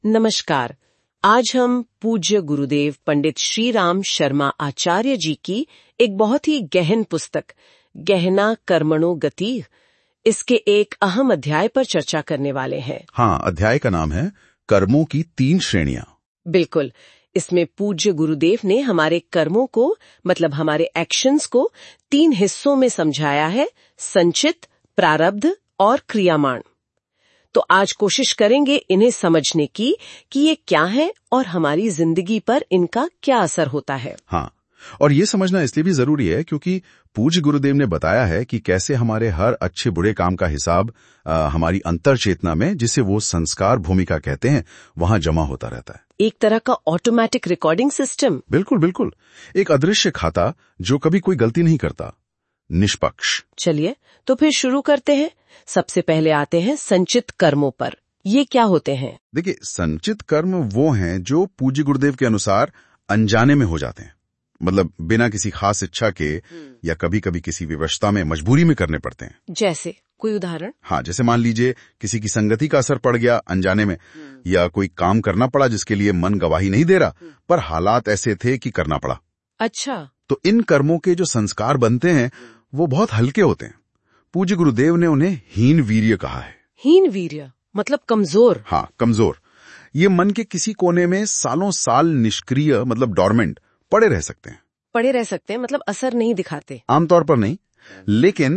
नमस्कार। आज हम पूज्य गुरुदेव पंडित श्री राम शर्मा आचार्य जी की एक बहुत ही गहन पुस्तक गहना कर्मणो गति इसके एक अहम अध्याय पर चर्चा करने वाले हैं। हाँ, अध्याय का नाम है कर्मों की 3 श्रेणियां। बिल्कुल। इसमें पूज्य गुरुदेव ने हमारे कर्मों को मतलब हमारे एक्शंस को 3 हिस्सों में समझाया है, संचित, प्रारब्ध और क्रियामाण। तो आज कोशिश करेंगे इन्हें समझने की कि ये क्या है और हमारी जिंदगी पर इनका क्या असर होता है। हाँ, और ये समझना इसलिए भी जरूरी है क्योंकि पूज्य गुरुदेव ने बताया है कि कैसे हमारे हर अच्छे बुरे काम का हिसाब हमारी अंतर चेतना में, जिसे वो संस्कार भूमिका कहते हैं, वहां जमा होता रहता है। एक तरह का ऑटोमेटिक रिकॉर्डिंग सिस्टम। बिल्कुल बिल्कुल, एक अदृश्य खाता जो कभी कोई गलती नहीं करता, निष्पक्ष। चलिए तो फिर शुरू करते हैं। सबसे पहले आते हैं संचित कर्मों पर। ये क्या होते हैं? देखिए, संचित कर्म वो हैं जो पूज्य गुरुदेव के अनुसार अनजाने में हो जाते हैं, मतलब बिना किसी खास इच्छा के या कभी कभी किसी विवशता में, मजबूरी में करने पड़ते हैं। जैसे कोई उदाहरण? हाँ, जैसे मान लीजिए किसी की संगति का असर पड़ गया अनजाने में, या कोई काम करना पड़ा जिसके लिए मन गवाही नहीं दे रहा, पर हालात ऐसे थे कि करना पड़ा। अच्छा। तो इन कर्मों के जो संस्कार बनते हैं वो बहुत हल्के होते हैं। पूज्य गुरुदेव ने उन्हें हीन वीर्य कहा है। हीन वीर्य मतलब कमजोर? हाँ, कमजोर। ये मन के किसी कोने में सालों साल निष्क्रिय मतलब डॉर्मेंट पड़े रह सकते हैं। पड़े रह सकते हैं मतलब असर नहीं दिखाते? आमतौर पर नहीं, लेकिन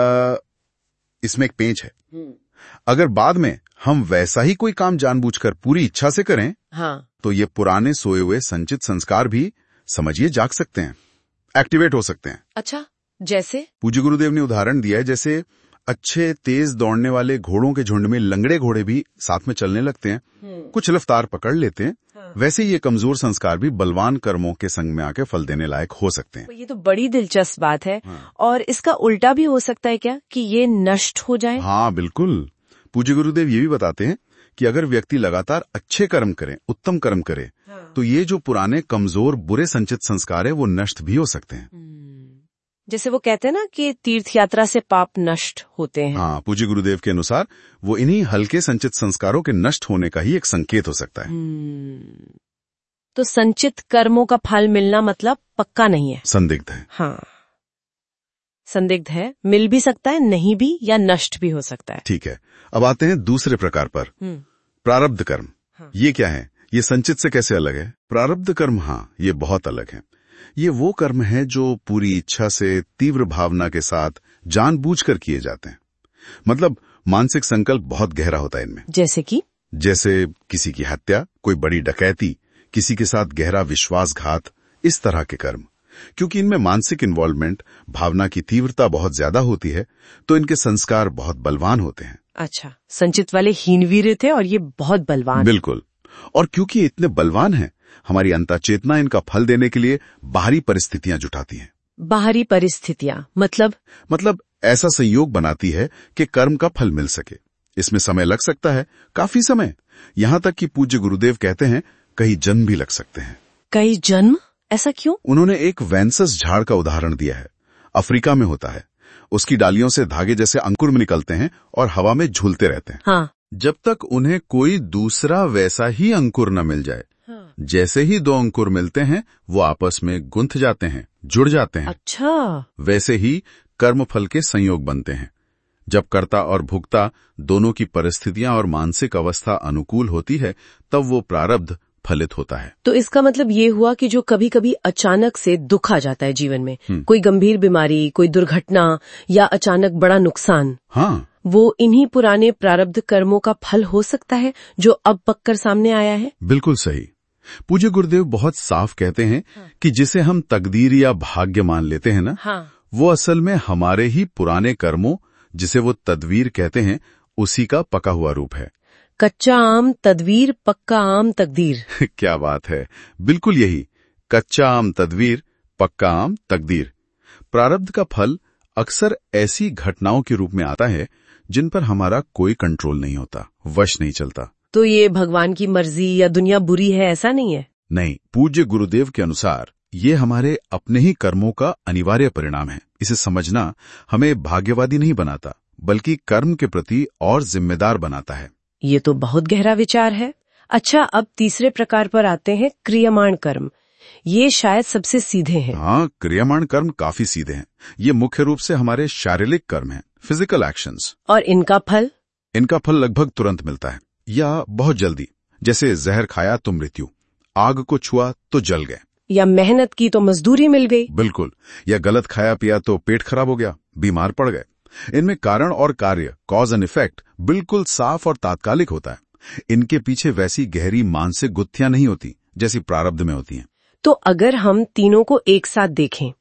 इसमें एक पेंच है। अगर बाद में हम वैसा ही कोई काम जानबूझकर पूरी इच्छा से करें, हाँ, तो ये पुराने सोए हुए संचित संस्कार भी समझिए जाग सकते हैं, एक्टिवेट हो सकते हैं। अच्छा, जैसे? पूज्य गुरुदेव ने उदाहरण दिया है, जैसे अच्छे तेज दौड़ने वाले घोड़ों के झुंड में लंगड़े घोड़े भी साथ में चलने लगते हैं, कुछ रफ्तार पकड़ लेते हैं। हाँ। वैसे ये कमजोर संस्कार भी बलवान कर्मों के संग में आके फल देने लायक हो सकते हैं। ये तो बड़ी दिलचस्प बात है। हाँ। और इसका उल्टा भी हो सकता है क्या, कि ये नष्ट हो जाए? हाँ बिल्कुल। पूज्य गुरुदेव ये भी बताते हैं कि अगर व्यक्ति लगातार अच्छे कर्म करे, उत्तम कर्म करे, हाँ, तो ये जो पुराने कमजोर बुरे संचित संस्कार है वो नष्ट भी हो सकते हैं। जैसे वो कहते हैं ना कि तीर्थ यात्रा से पाप नष्ट होते हैं। हाँ, पूज्य गुरुदेव के अनुसार वो इन्हीं हल्के संचित संस्कारों के नष्ट होने का ही एक संकेत हो सकता है। तो संचित कर्मों का फल मिलना मतलब पक्का नहीं है, संदिग्ध है। हाँ, संदिग्ध है, मिल भी सकता है, नहीं भी, या नष्ट भी हो सकता है। ठीक है, अब आते हैं दूसरे प्रकार पर, प्रारब्ध कर्म। हाँ। ये क्या है? ये संचित से कैसे अलग है? प्रारब्ध कर्म, हाँ, ये बहुत अलग है। ये वो कर्म है जो पूरी इच्छा से, तीव्र भावना के साथ जानबूझकर किए जाते हैं। मतलब मानसिक संकल्प बहुत गहरा होता है इनमें। जैसे कि? जैसे किसी की हत्या, कोई बड़ी डकैती, किसी के साथ गहरा विश्वासघात, इस तरह के कर्म। क्योंकि इनमें मानसिक इन्वॉल्वमेंट, भावना की तीव्रता बहुत ज्यादा होती है, तो इनके संस्कार बहुत बलवान होते हैं। अच्छा, संचित वाले हीनवीर थे और ये बहुत बलवान। बिल्कुल। और क्योंकि इतने बलवान हैं, हमारी अंतःचेतना इनका फल देने के लिए बाहरी परिस्थितियां जुटाती हैं। बाहरी परिस्थितियां मतलब ऐसा संयोग बनाती है कि कर्म का फल मिल सके। इसमें समय लग सकता है, काफी समय, यहाँ तक कि पूज्य गुरुदेव कहते हैं कई जन्म भी लग सकते हैं। कई जन्म? ऐसा क्यों? उन्होंने एक वैनसस झाड़ का उदाहरण दिया है। अफ्रीका में होता है। उसकी डालियों से धागे जैसे अंकुर में निकलते हैं और हवा में झूलते रहते हैं। हाँ। जब तक उन्हें कोई दूसरा वैसा ही अंकुर न मिल जाए। हाँ। जैसे ही 2 अंकुर मिलते हैं, वो आपस में गुंथ जाते हैं, जुड़ जाते हैं। अच्छा। वैसे ही कर्म फल के संयोग बनते हैं। जब कर्ता और भुगता दोनों की परिस्थितियां और मानसिक अवस्था अनुकूल होती है, तब वो प्रारब्ध फलित होता है। तो इसका मतलब ये हुआ कि जो कभी कभी अचानक से दुख आ जाता है जीवन में, कोई गंभीर बीमारी, कोई दुर्घटना या अचानक बड़ा नुकसान, हाँ, वो इन्हीं पुराने प्रारब्ध कर्मों का फल हो सकता है जो अब पककर सामने आया है। बिल्कुल सही। पूज्य गुरुदेव बहुत साफ कहते हैं कि जिसे हम तकदीर या भाग्य मान लेते हैं ना, हाँ, वो असल में हमारे ही पुराने कर्मों, जिसे वो तदवीर कहते हैं, उसी का पका हुआ रूप है। कच्चा आम तदवीर, पक्का आम तकदीर। क्या बात है, बिल्कुल यही, कच्चा आम तदवीर, पक्का आम तकदीर। प्रारब्ध का फल अक्सर ऐसी घटनाओं के रूप में आता है जिन पर हमारा कोई कंट्रोल नहीं होता, वश नहीं चलता। तो ये भगवान की मर्जी या दुनिया बुरी है, ऐसा नहीं है? नहीं, पूज्य गुरुदेव के अनुसार ये हमारे अपने ही कर्मों का अनिवार्य परिणाम है। इसे समझना हमें भाग्यवादी नहीं बनाता, बल्कि कर्म के प्रति और जिम्मेदार बनाता है। ये तो बहुत गहरा विचार है। अच्छा, अब तीसरे प्रकार पर आते हैं, क्रियमाण कर्म। ये शायद सबसे सीधे हैं। हाँ, क्रियमाण कर्म काफी सीधे हैं। ये मुख्य रूप से हमारे शारीरिक कर्म हैं, फिजिकल एक्शंस। और इनका फल? इनका फल लगभग तुरंत मिलता है या बहुत जल्दी। जैसे जहर खाया तो मृत्यु, आग को छुआ तो जल गए, या मेहनत की तो मजदूरी मिल गई। बिल्कुल। या गलत खाया पिया तो पेट खराब हो गया, बीमार पड़ गए। इनमें कारण और कार्य, कॉज एंड इफेक्ट, बिल्कुल साफ और तात्कालिक होता है। इनके पीछे वैसी गहरी मानसिक गुत्थियां नहीं होती जैसी प्रारब्ध में होती हैं। तो अगर हम तीनों को एक साथ देखें,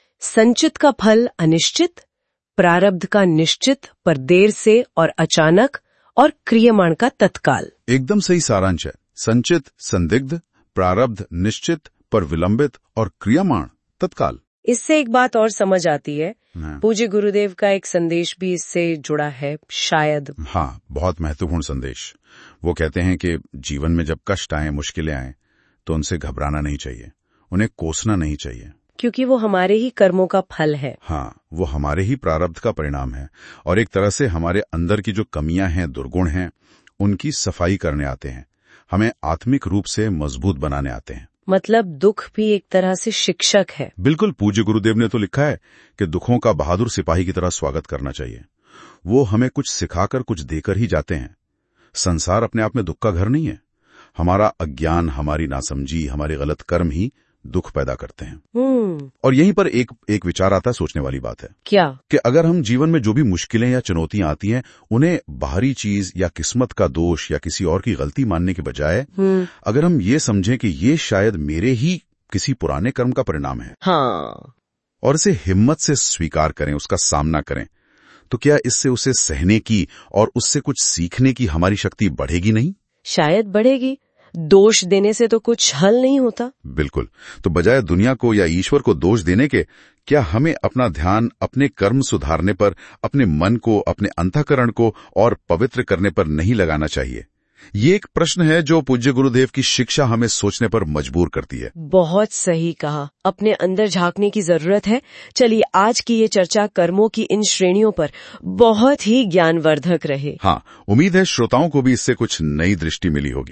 संचित का फल अनिश्चित, प्रारब्ध का निश्चित पर देर से और अचानक, और क्रियमाण का तत्काल। एकदम सही सारांश है। संचित संदिग्ध, प्रारब्ध निश्चित पर विलंबित, और क्रियमाण तत्काल। इससे एक बात और समझ आती है। पूज्य गुरुदेव का एक संदेश भी इससे जुड़ा है शायद। हाँ, बहुत महत्वपूर्ण संदेश। वो कहते हैं कि जीवन में जब कष्ट आए, मुश्किलें आए, तो उनसे घबराना नहीं चाहिए, उन्हें कोसना नहीं चाहिए, क्योंकि वो हमारे ही कर्मों का फल है। हाँ, वो हमारे ही प्रारब्ध का परिणाम है, और एक तरह से हमारे अंदर की जो कमियां हैं, दुर्गुण हैं, उनकी सफाई करने आते हैं, हमें आत्मिक रूप से मजबूत बनाने आते हैं। मतलब दुख भी एक तरह से शिक्षक है। बिल्कुल। पूज्य गुरुदेव ने तो लिखा है कि दुखों का बहादुर सिपाही की तरह स्वागत करना चाहिए। वो हमें कुछ सिखाकर, कुछ देकर ही जाते हैं। संसार अपने आप में दुख का घर नहीं है। हमारा अज्ञान, हमारी नासमझी, हमारे गलत कर्म ही दुख पैदा करते हैं। और यहीं पर एक विचार आता है, सोचने वाली बात है। क्या? कि अगर हम जीवन में जो भी मुश्किलें या चुनौतियां आती हैं, उन्हें बाहरी चीज या किस्मत का दोष या किसी और की गलती मानने के बजाय अगर हम ये समझें कि ये शायद मेरे ही किसी पुराने कर्म का परिणाम है, हाँ, और इसे हिम्मत से स्वीकार करें, उसका सामना करें, तो क्या इससे उसे सहने की और उससे कुछ सीखने की हमारी शक्ति बढ़ेगी नहीं? शायद बढ़ेगी। दोष देने से तो कुछ हल नहीं होता। बिल्कुल। तो बजाय दुनिया को या ईश्वर को दोष देने के, क्या हमें अपना ध्यान अपने कर्म सुधारने पर, अपने मन को, अपने अंतःकरण को और पवित्र करने पर नहीं लगाना चाहिए? ये एक प्रश्न है जो पूज्य गुरुदेव की शिक्षा हमें सोचने पर मजबूर करती है। बहुत सही कहा। अपने अंदर झांकने की जरूरत है। चलिए, आज की ये चर्चा कर्मों की इन श्रेणियों पर बहुत ही ज्ञानवर्धक रहे। हाँ, उम्मीद है श्रोताओं को भी इससे कुछ नई दृष्टि मिली होगी।